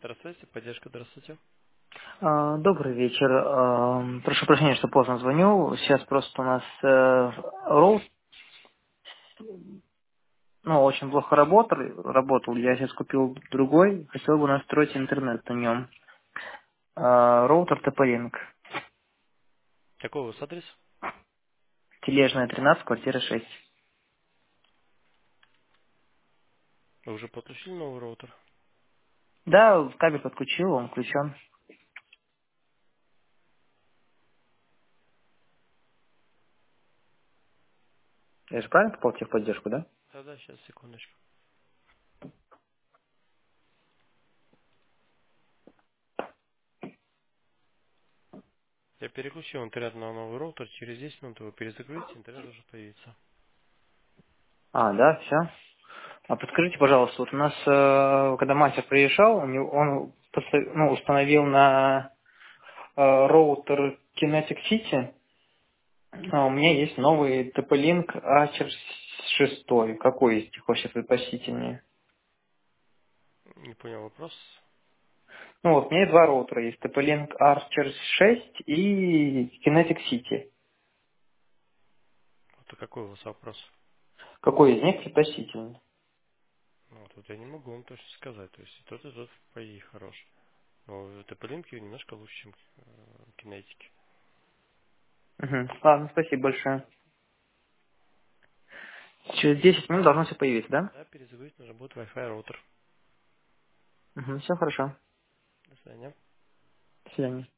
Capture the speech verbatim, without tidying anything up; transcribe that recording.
Здравствуйте, поддержка, здравствуйте. А, Добрый вечер. А, Прошу прощения, что поздно звоню. Сейчас просто у нас э, роут, ну, очень плохо работал. Работал. Я сейчас купил другой. Хотел бы настроить интернет на нем. А, Роутер ти пи Link. Какой у вас адрес? Тележная тринадцать, квартира шесть. Вы уже подключили новый роутер? Да, в кабель подключил, он включен. Я же правильно попал в техподдержку, да? Да-да, сейчас, секундочку. Я переключил интернет на новый роутер, через десять минут его перезагрузите, интернет уже появится. А, да, все. А подскажите, пожалуйста, вот у нас, э, когда мастер приезжал, у него- он посо- ну, установил на э, роутер Kinetic City. А, у меня есть новый ти пи Link Archer шесть. Какой из них вообще предпочтительнее? Не понял вопрос. Ну вот, у меня есть два роутера. Есть ти пи Link Archer шесть и Kinetic City. Это какой у вас вопрос? Какой из них предпочтительнее? Ну, вот, вот я не могу вам точно сказать. То есть и тот, и тот по идее хорош. Но т пи линки немножко лучше, чем э, кинетики. Мгм. Ладно, спасибо большое. Через десять минут должно все появиться, да? Да, перезагрузить нужно будет Wi-Fi роутер. Угу, все хорошо. До свидания. До свидания.